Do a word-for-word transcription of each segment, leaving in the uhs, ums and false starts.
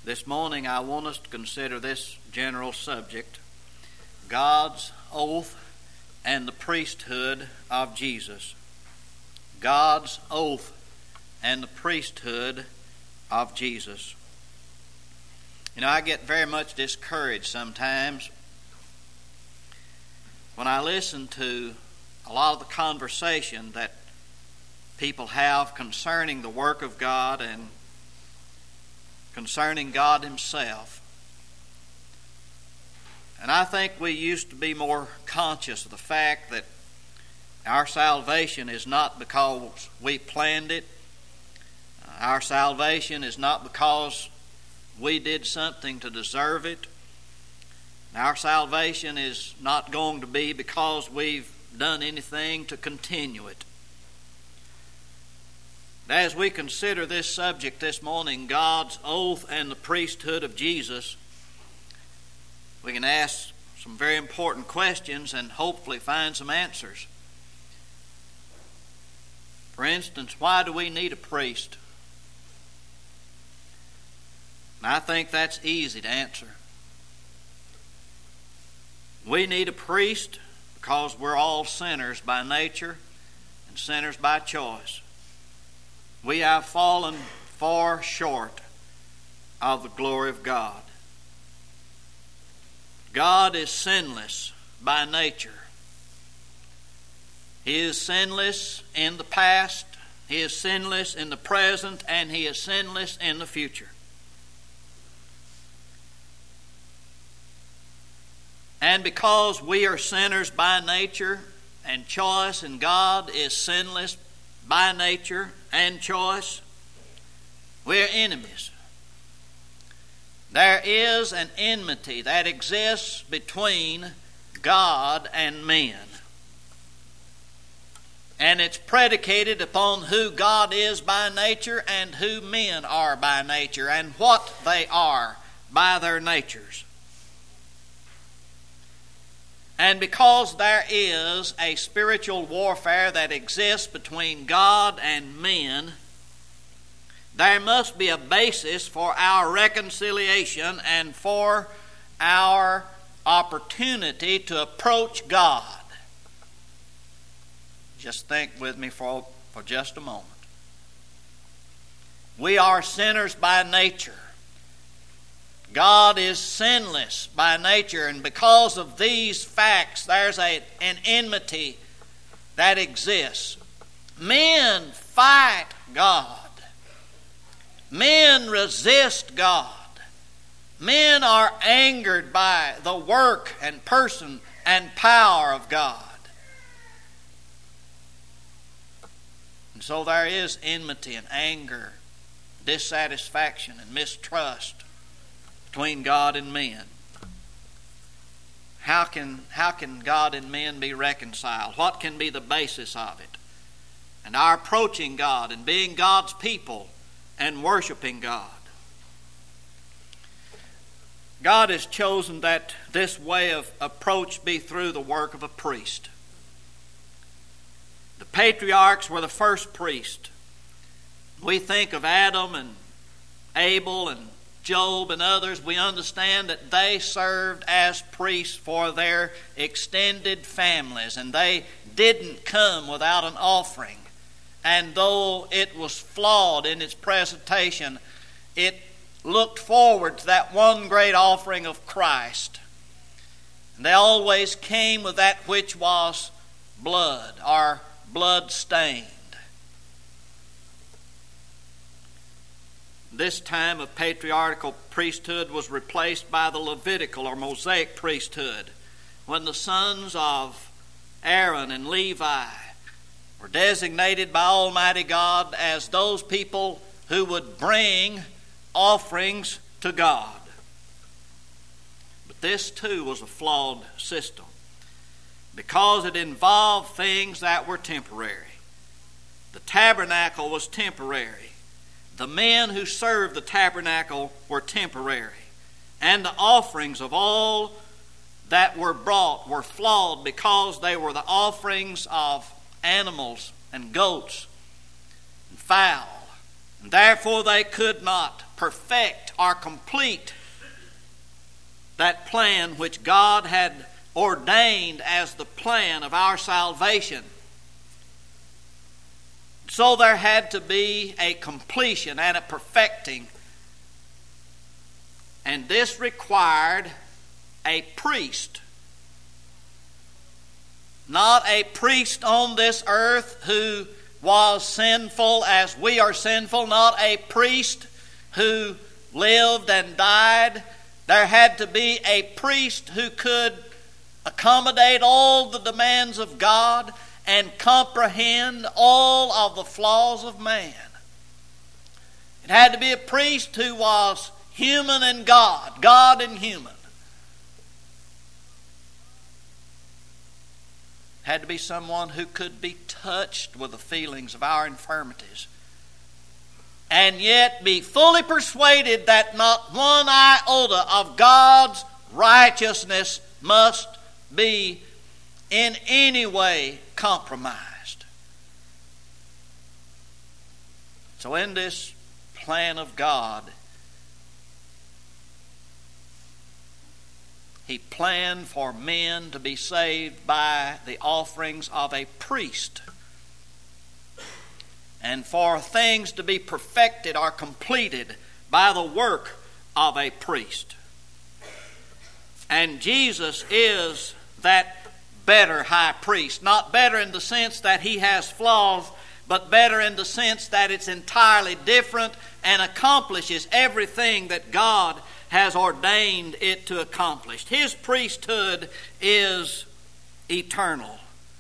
This morning I want us to consider this general subject, God's oath and the priesthood of Jesus. God's oath and the priesthood of Jesus. You know, I get very much discouraged sometimes when I listen to a lot of the conversation that people have concerning the work of God and concerning God Himself. And I think we used to be more conscious of the fact that our salvation is not because we planned it. Our salvation is not because we did something to deserve it. Our salvation is not going to be because we've done anything to continue it. As we consider this subject this morning, God's oath and the priesthood of Jesus, we can ask some very important questions and hopefully find some answers. For instance, why do we need a priest? And I think that's easy to answer. We need a priest because we're all sinners by nature and sinners by choice. We have fallen far short of the glory of God. God is sinless by nature. He is sinless in the past, He is sinless in the present, and He is sinless in the future. And because we are sinners by nature and choice, and God is sinless by nature and choice, we're enemies. There is an enmity that exists between God and men. And it's predicated upon who God is by nature and who men are by nature and what they are by their natures. And because there is a spiritual warfare that exists between God and men, there must be a basis for our reconciliation and for our opportunity to approach God. Just think with me for, for just a moment. We are sinners by nature. God is sinless by nature, and because of these facts, there's a, an enmity that exists. Men fight God. Men resist God. Men are angered by the work and person and power of God. And so there is enmity and anger, dissatisfaction and mistrust between God and men. How can, how can God and men be reconciled? What can be the basis of it? And our approaching God and being God's people and worshiping God. God has chosen that this way of approach be through the work of a priest. The patriarchs were the first priest. We think of Adam and Abel and Job and others. We understand that they served as priests for their extended families, and they didn't come without an offering. And though it was flawed in its presentation, it looked forward to that one great offering of Christ. And they always came with that which was blood or blood stained. This time of patriarchal priesthood was replaced by the Levitical or Mosaic priesthood, when the sons of Aaron and Levi were designated by Almighty God as those people who would bring offerings to God. But this too was a flawed system, because it involved things that were temporary. The tabernacle was temporary. The men who served the tabernacle were temporary. And the offerings of all that were brought were flawed because they were the offerings of animals and goats and fowl. And therefore they could not perfect or complete that plan which God had ordained as the plan of our salvation. So there had to be a completion and a perfecting. And this required a priest. Not a priest on this earth who was sinful as we are sinful. Not a priest who lived and died. There had to be a priest who could accommodate all the demands of God and comprehend all of the flaws of man. It had to be a priest who was human and God, God and human. It had to be someone who could be touched with the feelings of our infirmities, and yet be fully persuaded that not one iota of God's righteousness must be in any way compromised. So in this plan of God, He planned for men to be saved by the offerings of a priest, and for things to be perfected or completed by the work of a priest. And Jesus is that better high priest. Not better in the sense that he has flaws, but better in the sense that it's entirely different and accomplishes everything that God has ordained it to accomplish. His priesthood is eternal.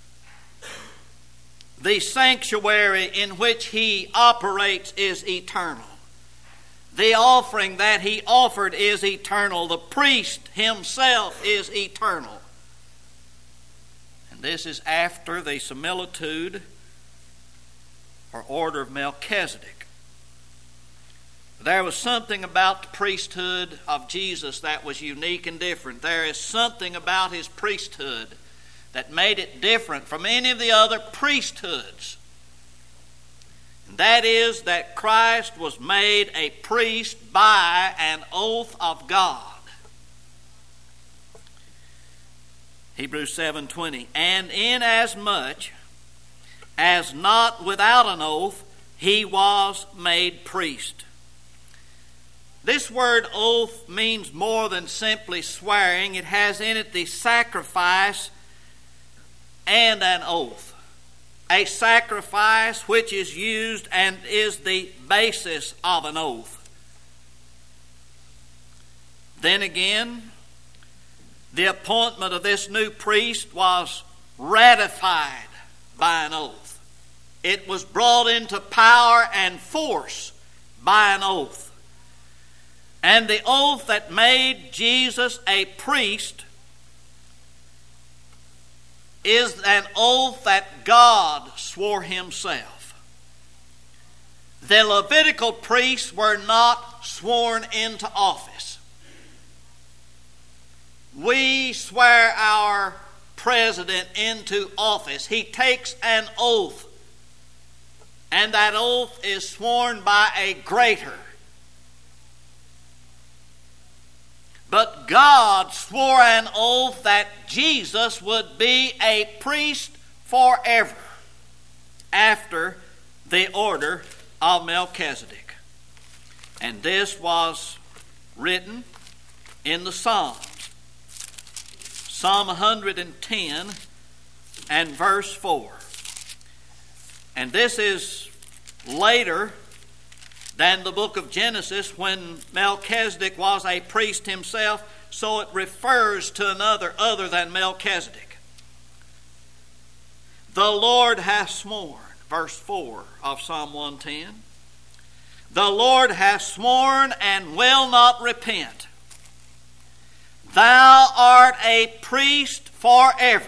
The sanctuary in which he operates is eternal. The offering that he offered is eternal. The priest himself is eternal. And this is after the similitude or order of Melchizedek. There was something about the priesthood of Jesus that was unique and different. There is something about his priesthood that made it different from any of the other priesthoods. And that is that Christ was made a priest by an oath of God. Hebrews seven twenty. And inasmuch as not without an oath he was made priest. This word oath means more than simply swearing. It has in it the sacrifice and an oath. A sacrifice which is used and is the basis of an oath. Then again, the appointment of this new priest was ratified by an oath. It was brought into power and force by an oath. And the oath that made Jesus a priest is an oath that God swore himself. The Levitical priests were not sworn into office. We swear our president into office. He takes an oath, and that oath is sworn by a greater. But God swore an oath that Jesus would be a priest forever after the order of Melchizedek. And this was written in the Psalms. Psalm one hundred ten and verse four. And this is later than the book of Genesis, when Melchizedek was a priest himself, so it refers to another other than Melchizedek. The Lord hath sworn, verse four of Psalm one ten. The Lord hath sworn and will not repent. Thou art a priest forever.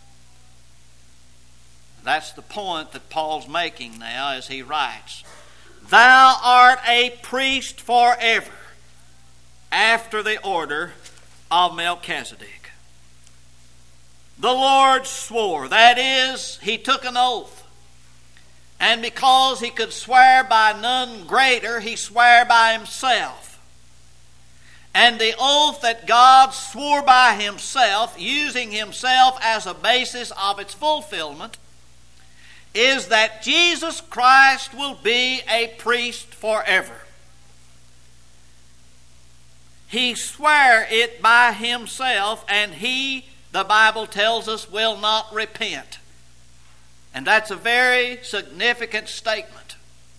That's the point that Paul's making now as he writes. Thou art a priest forever, after the order of Melchizedek. The Lord swore, that is, he took an oath And because he could swear by none greater, he swore by himself. And the oath that God swore by himself, using himself as a basis of its fulfillment, is that Jesus Christ will be a priest forever. He swore it by himself, and he, the Bible tells us, will not repent. And that's a very significant statement.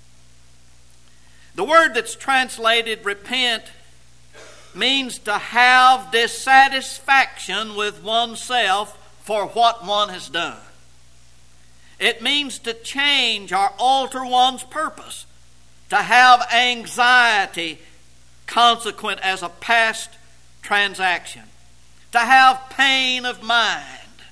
The word that's translated repent means to have dissatisfaction with oneself for what one has done. It means to change or alter one's purpose, to have anxiety consequent as a past transaction, to have pain of mind.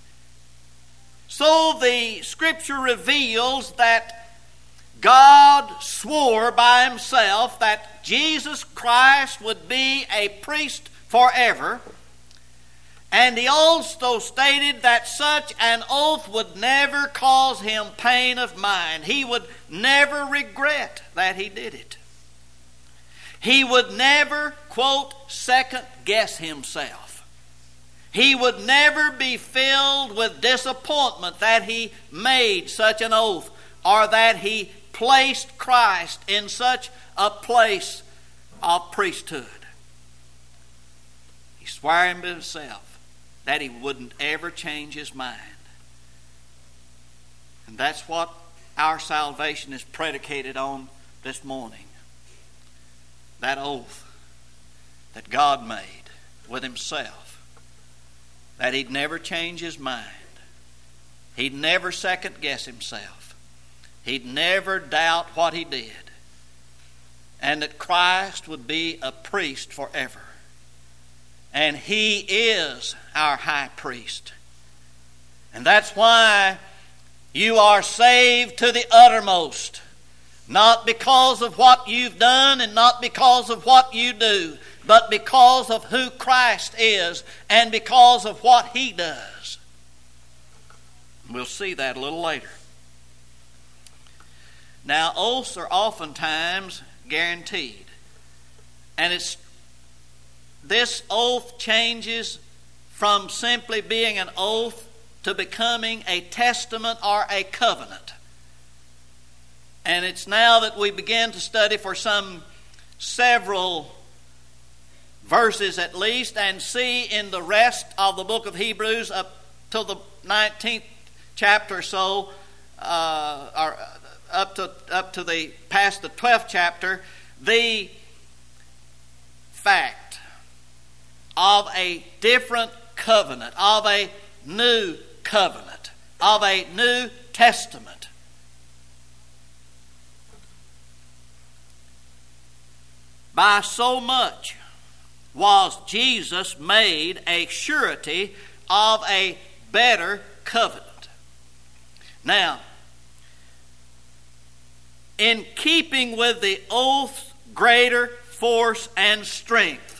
So the Scripture reveals that God swore by himself that Jesus Christ would be a priest forever, and he also stated that such an oath would never cause him pain of mind. He would never regret that he did it. He would never, quote, second guess himself. He would never be filled with disappointment that he made such an oath, or that he placed Christ in such a place of priesthood. He swore him to himself that he wouldn't ever change his mind. And that's what our salvation is predicated on this morning. That oath that God made with himself, that he'd never change his mind. He'd never second guess himself. He'd never doubt what he did. And that Christ would be a priest forever. And he is our high priest. And that's why you are saved to the uttermost. Not because of what you've done and not because of what you do, but because of who Christ is and because of what he does. We'll see that a little later. Now, oaths are oftentimes guaranteed. And it's this oath changes from simply being an oath to becoming a testament or a covenant. And it's now that we begin to study for some several verses at least, and see in the rest of the book of Hebrews up to the nineteenth chapter or so, uh, or up to up to the past the twelfth chapter, the fact of a different covenant, of a new covenant, of a new testament. By so much was Jesus made a surety of a better covenant. Now, in keeping with the oath's greater force and strength,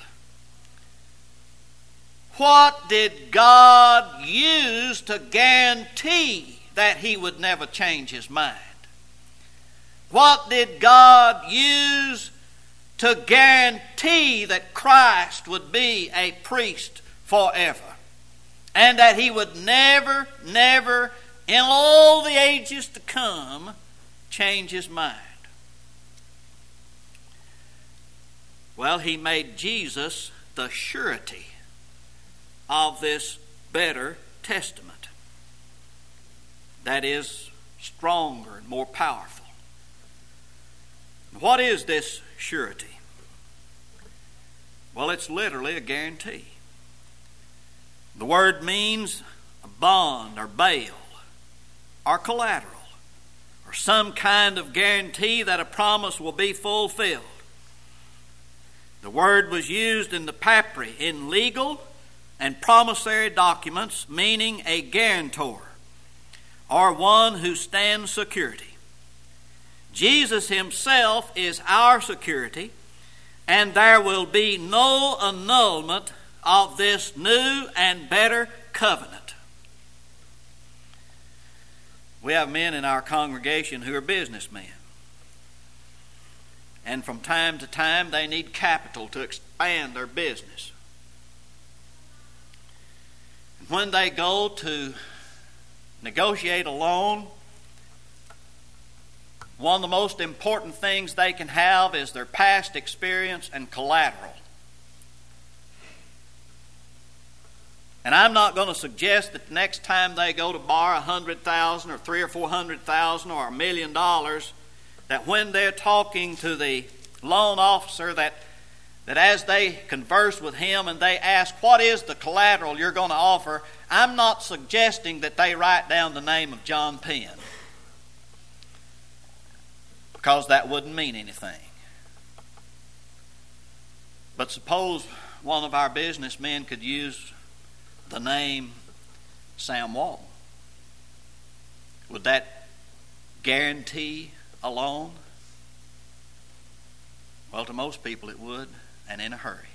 what did God use to guarantee that he would never change his mind? What did God use to guarantee that Christ would be a priest forever, and that he would never, never, in all the ages to come, change his mind? Well, he made Jesus the surety of this better testament that is stronger and more powerful. What is this surety? Well, it's literally a guarantee. The word means a bond or bail or collateral or some kind of guarantee that a promise will be fulfilled. The word was used in the papyri in legal and promissory documents, meaning a guarantor or one who stands security. Jesus himself is our security, and there will be no annulment of this new and better covenant. We have men in our congregation who are businessmen. And from time to time they need capital to expand their business. And when they go to negotiate a loan, one of the most important things they can have is their past experience and collateral. And I'm not going to suggest that the next time they go to borrow a hundred thousand or three or four hundred thousand or a million dollars, that when they're talking to the loan officer, that that as they converse with him and they ask, what is the collateral you're going to offer, I'm not suggesting that they write down the name of John Penn, because that wouldn't mean anything. But suppose one of our businessmen could use the name Sam Walton. Would that guarantee a loan? Well, to most people it would, and in a hurry.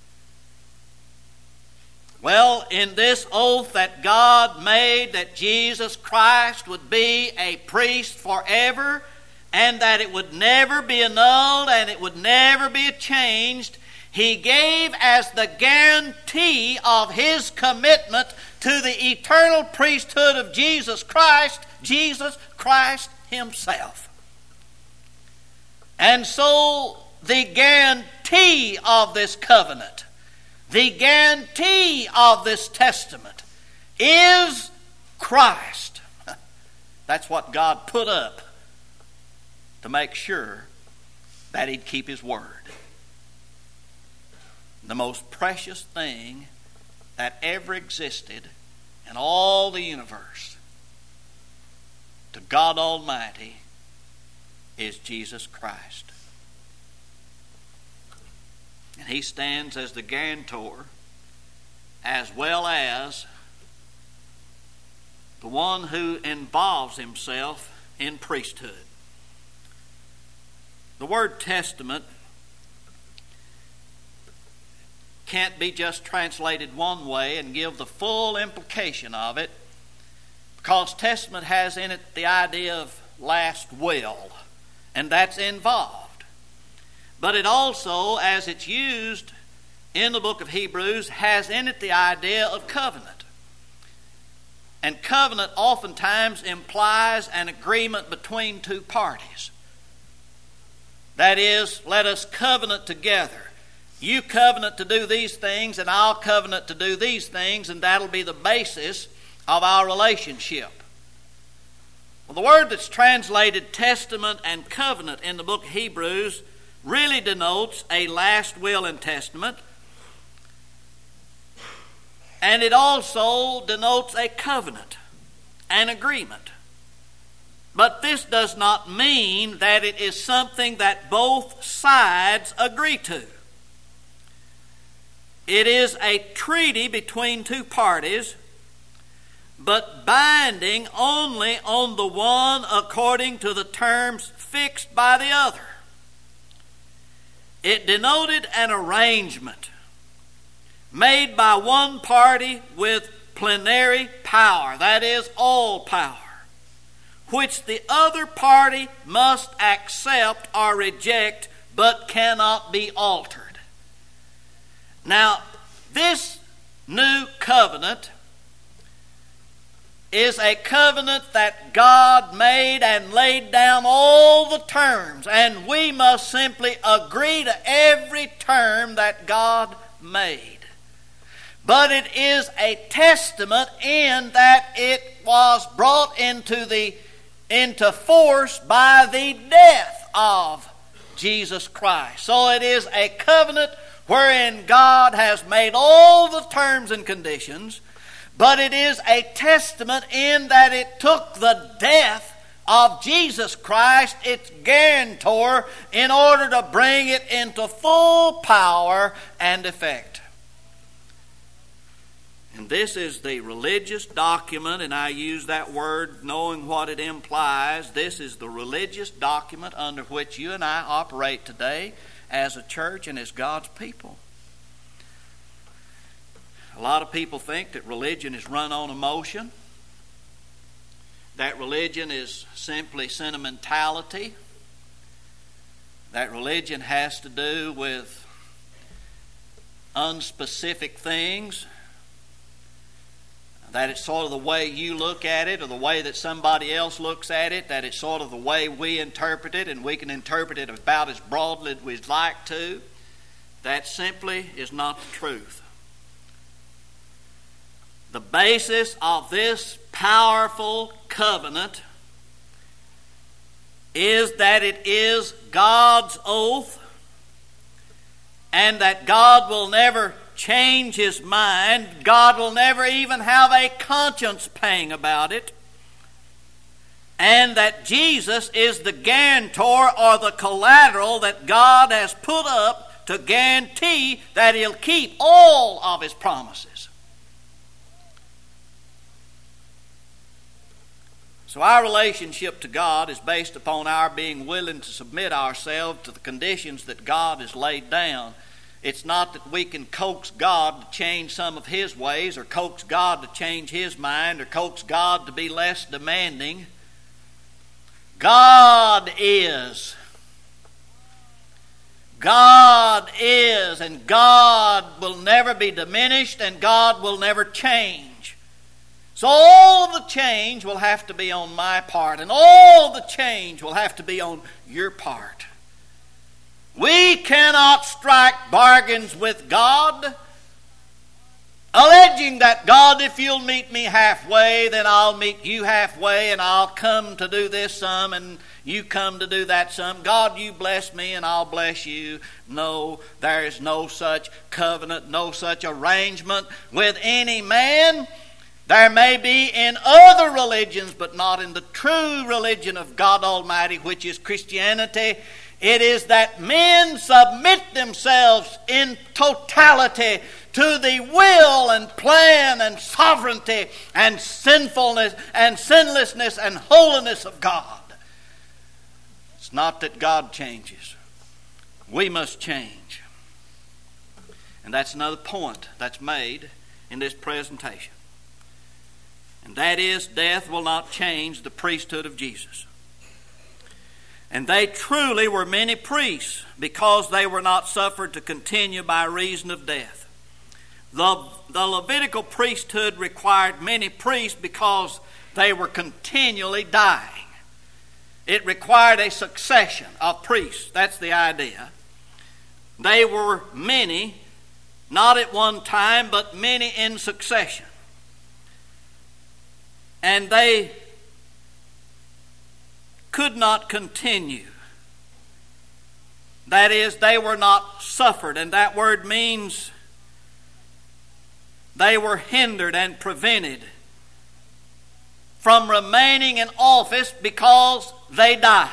Well, in this oath that God made that Jesus Christ would be a priest forever, and that it would never be annulled and it would never be changed, He gave as the guarantee of His commitment to the eternal priesthood of Jesus Christ, Jesus Christ Himself. And so the guarantee of this covenant, the guarantee of this testament is Christ. That's what God put up to make sure that He'd keep His word. The most precious thing that ever existed in all the universe to God Almighty is Jesus Christ. And He stands as the guarantor as well as the one who involves himself in priesthood. The word testament can't be just translated one way and give the full implication of it, because testament has in it the idea of last will, and that's involved. But it also, as it's used in the book of Hebrews, has in it the idea of covenant. And covenant oftentimes implies an agreement between two parties. That is, let us covenant together. You covenant to do these things, and I'll covenant to do these things, and that'll be the basis of our relationship. Well, the word that's translated testament and covenant in the book of Hebrews really denotes a last will and testament, and it also denotes a covenant, an agreement. But this does not mean that it is something that both sides agree to. It is a treaty between two parties, but binding only on the one according to the terms fixed by the other. It denoted an arrangement made by one party with plenary power, that is, all power, which the other party must accept or reject, but cannot be altered. Now, this new covenant is a covenant that God made and laid down all the terms, and we must simply agree to every term that God made. But it is a testament in that it was brought into the into force by the death of Jesus Christ. So it is a covenant wherein God has made all the terms and conditions, but it is a testament in that it took the death of Jesus Christ, its guarantor, in order to bring it into full power and effect. And this is the religious document, and I use that word knowing what it implies. This is the religious document under which you and I operate today as a church and as God's people. A lot of people think that religion is run on emotion. that religion is simply sentimentality, that religion has to do with unspecific things, that it's sort of the way you look at it or the way that somebody else looks at it, that it's sort of the way we interpret it, and we can interpret it about as broadly as we'd like to. That simply is not the truth. The basis of this powerful covenant is that it is God's oath, and that God will never change His mind. God will never even have a conscience pang about it. And that Jesus is the guarantor or the collateral that God has put up to guarantee that He'll keep all of His promises. So our relationship to God is based upon our being willing to submit ourselves to the conditions that God has laid down. It's not that we can coax God to change some of His ways, or coax God to change His mind, or coax God to be less demanding. God is. God is, and God will never be diminished, and God will never change. So all of the change will have to be on my part, and all the change will have to be on your part. We cannot strike bargains with God, alleging that, God, if you'll meet me halfway, then I'll meet you halfway, and I'll come to do this some, and you come to do that some. God, you bless me, and I'll bless you. No, there is no such covenant, no such arrangement with any man. There may be in other religions, but not in the true religion of God Almighty, which is Christianity. It is that men submit themselves in totality to the will and plan and sovereignty and sinfulness and sinlessness and holiness of God. It's not that God changes. We must change. And that's another point that's made in this presentation. And that is, death will not change the priesthood of Jesus. And they truly were many priests, because they were not suffered to continue by reason of death. The, the Levitical priesthood required many priests because they were continually dying. It required a succession of priests. That's the idea. They were many, not at one time, but many in succession. And they could not continue. That is, they were not suffered. And that word means they were hindered and prevented from remaining in office because they died.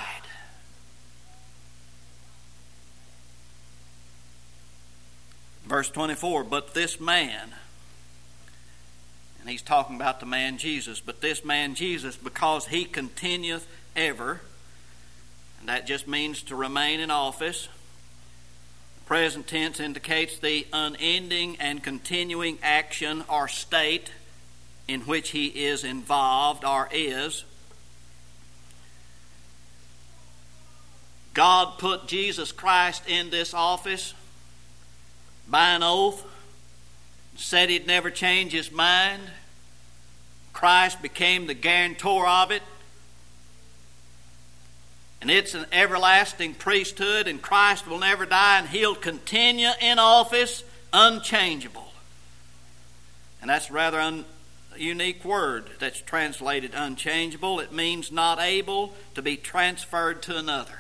Verse twenty-four, but this man, and he's talking about the man Jesus, but this man Jesus, because he continueth ever, and that just means to remain in office. The present tense indicates the unending and continuing action or state in which he is involved or is. God put Jesus Christ in this office by an oath, said He'd never change His mind. Christ became the guarantor of it. And it's an everlasting priesthood, and Christ will never die, and He'll continue in office unchangeable. And that's a rather un- unique word that's translated unchangeable. It means not able to be transferred to another.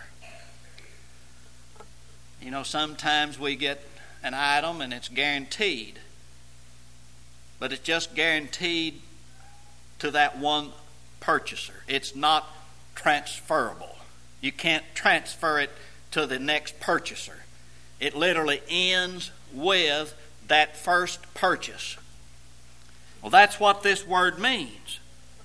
You know, sometimes we get an item and it's guaranteed, but it's just guaranteed to that one purchaser. It's not transferable. You can't transfer it to the next purchaser. It literally ends with that first purchase. Well, that's what this word means.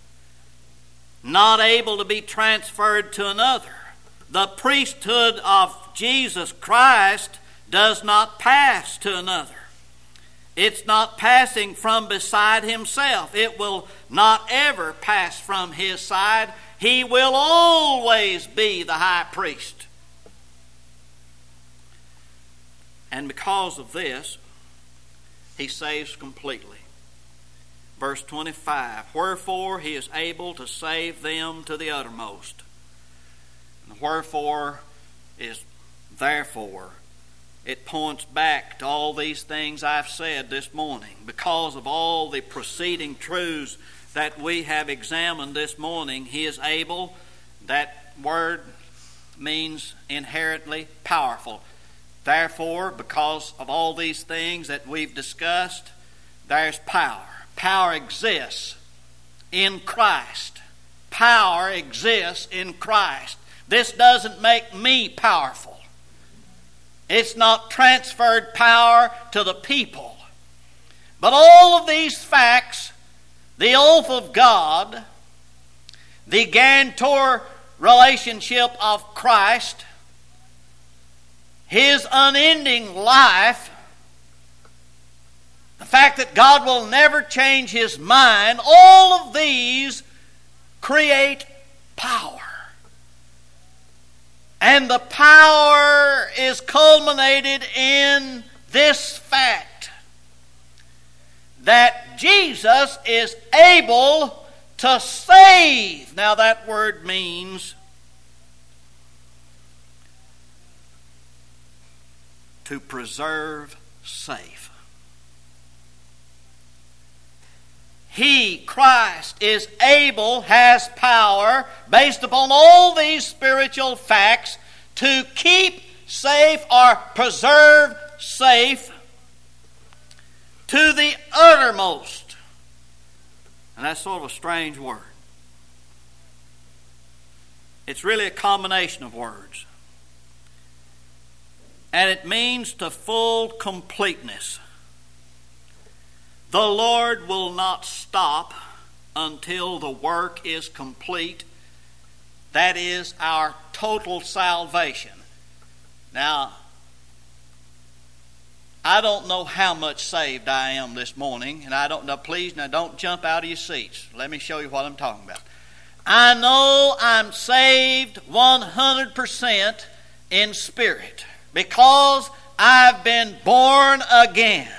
Not able to be transferred to another. The priesthood of Jesus Christ does not pass to another. It's not passing from beside himself. It will not ever pass from his side. He will always be the high priest. And because of this, he saves completely. Verse twenty-five, wherefore he is able to save them to the uttermost. And wherefore is therefore. It points back to all these things I've said this morning. Because of all the preceding truths that we have examined this morning, he is able. That word means inherently powerful. Therefore, because of all these things that we've discussed, there's power. Power exists in Christ. Power exists in Christ. This doesn't make me powerful. It's not transferred power to the people. But all of these facts, the oath of God, the guarantor relationship of Christ, his unending life, the fact that God will never change his mind, all of these create power. And the power is culminated in this fact, that Jesus is able to save. Now that word means to preserve safe. He, Christ, is able, has power, based upon all these spiritual facts, to keep safe or preserve safe to the uttermost. And that's sort of a strange word. It's really a combination of words. And it means to full completeness. The Lord will not stop until the work is complete. That is our total salvation. Now, I don't know how much saved I am this morning, and I don't know, please, now don't jump out of your seats. Let me show you what I'm talking about. I know I'm saved one hundred percent in spirit because I've been born again.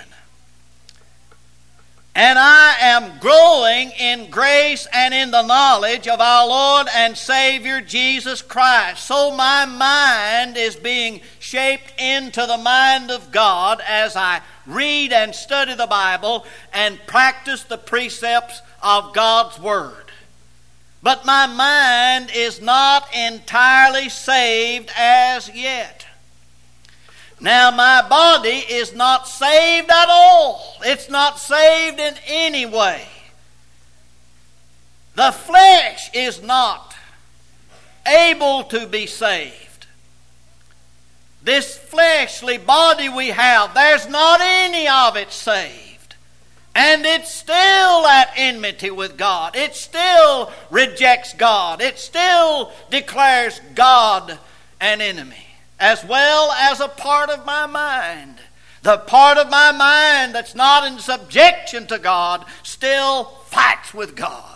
And I am growing in grace and in the knowledge of our Lord and Savior Jesus Christ. So my mind is being shaped into the mind of God as I read and study the Bible and practice the precepts of God's Word. But my mind is not entirely saved as yet. Now, my body is not saved at all. It's not saved in any way. The flesh is not able to be saved. This fleshly body we have, there's not any of it saved. And it's still at enmity with God. It still rejects God. It still declares God an enemy, as well as a part of my mind. The part of my mind that's not in subjection to God still fights with God.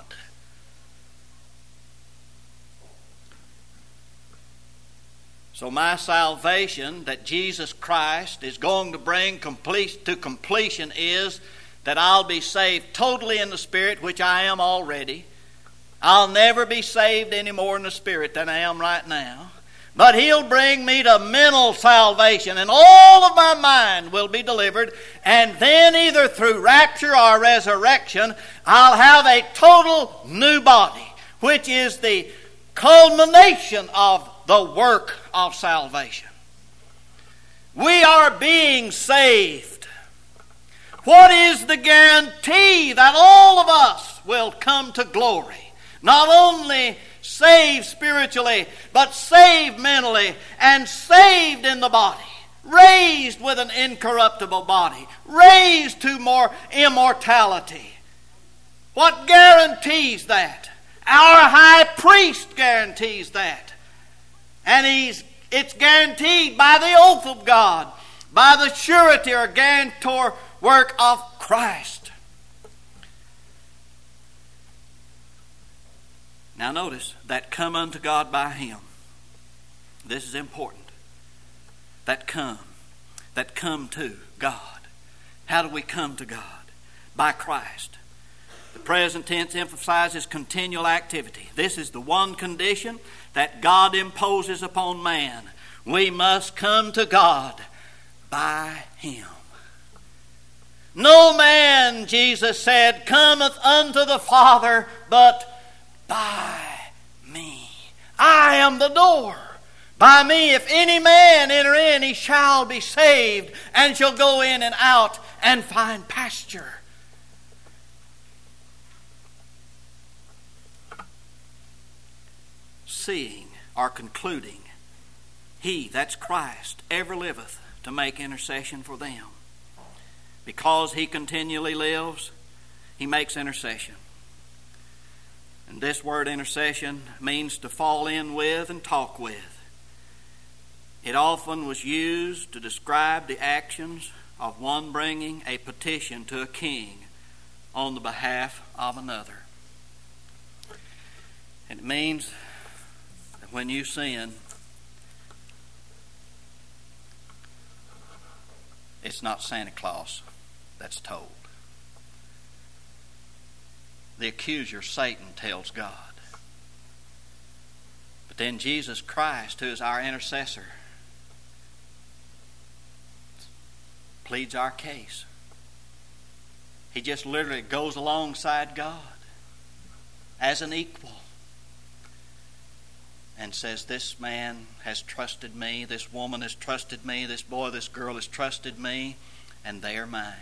So my salvation that Jesus Christ is going to bring complete, to completion is that I'll be saved totally in the Spirit, which I am already. I'll never be saved any more in the Spirit than I am right now. But He'll bring me to mental salvation, and all of my mind will be delivered. And then either through rapture or resurrection, I'll have a total new body, which is the culmination of the work of salvation. We are being saved. What is the guarantee that all of us will come to glory? Not only saved spiritually, but saved mentally and saved in the body. Raised with an incorruptible body. Raised to more immortality. What guarantees that? Our high priest guarantees that. And he's it's guaranteed by the oath of God by the surety or guarantor work of Christ. Now notice, that come unto God by Him. This is important. That come. That come to God. How do we come to God? By Christ. The present tense emphasizes continual activity. This is the one condition that God imposes upon man. We must come to God by Him. No man, Jesus said, cometh unto the Father but by me. I am the door. By me, if any man enter in, he shall be saved, and shall go in and out and find pasture. Seeing or concluding, He, that's Christ, ever liveth to make intercession for them. Because He continually lives, He makes intercession. And this word intercession means to fall in with and talk with. It often was used to describe the actions of one bringing a petition to a king on the behalf of another. It means that when you sin, it's not Santa Claus that's told. The accuser, Satan, tells God. But then Jesus Christ, who is our intercessor, pleads our case. He just literally goes alongside God as an equal and says, this man has trusted me, this woman has trusted me, this boy, this girl has trusted me, and they are mine.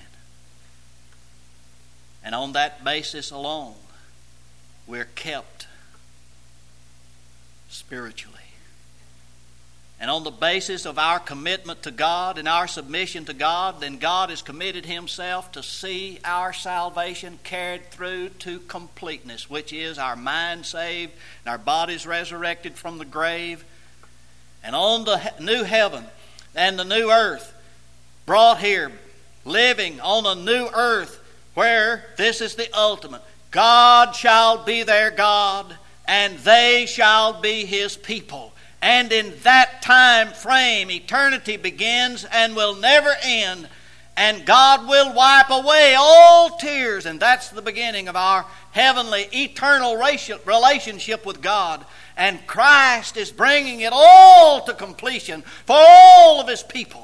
And on that basis alone, we're kept spiritually. And on the basis of our commitment to God and our submission to God, then God has committed Himself to see our salvation carried through to completeness, which is our mind saved and our bodies resurrected from the grave. And on the new heaven and the new earth, brought here, living on a new earth, where this is the ultimate. God shall be their God, and they shall be His people. And in that time frame, eternity begins and will never end. And God will wipe away all tears. And that's the beginning of our heavenly, eternal relationship with God. And Christ is bringing it all to completion for all of His people.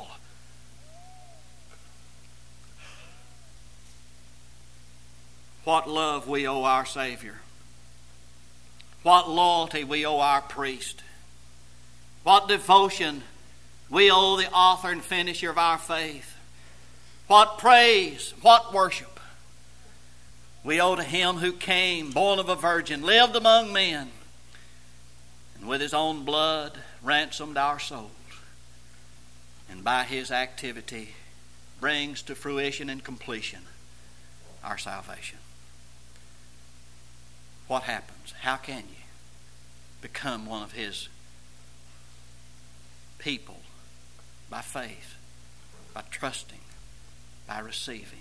What love we owe our Savior. What loyalty we owe our priest. What devotion we owe the author and finisher of our faith. What praise, what worship we owe to Him who came, born of a virgin, lived among men, and with His own blood ransomed our souls, and by His activity brings to fruition and completion our salvation. What happens? How can you become one of His people? By faith, by trusting, by receiving,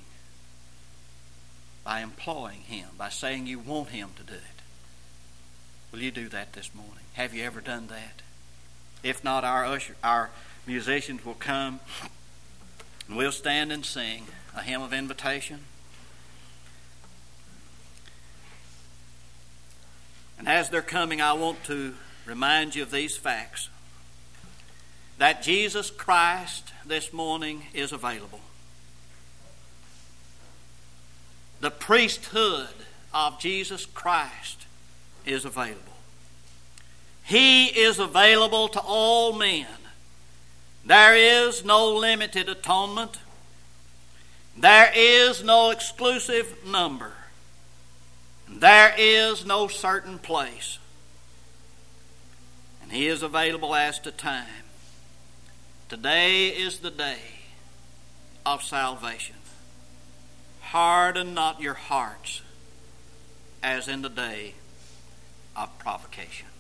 by employing Him, by saying you want Him to do it. Will you do that this morning? Have you ever done that? If not, our usher, our musicians will come and we'll stand and sing a hymn of invitation. And as they're coming, I want to remind you of these facts. That Jesus Christ this morning is available. The priesthood of Jesus Christ is available. He is available to all men. There is no limited atonement. There is no exclusive number. There is no certain place. And He is available as to time. Today is the day of salvation. Harden not your hearts as in the day of provocation.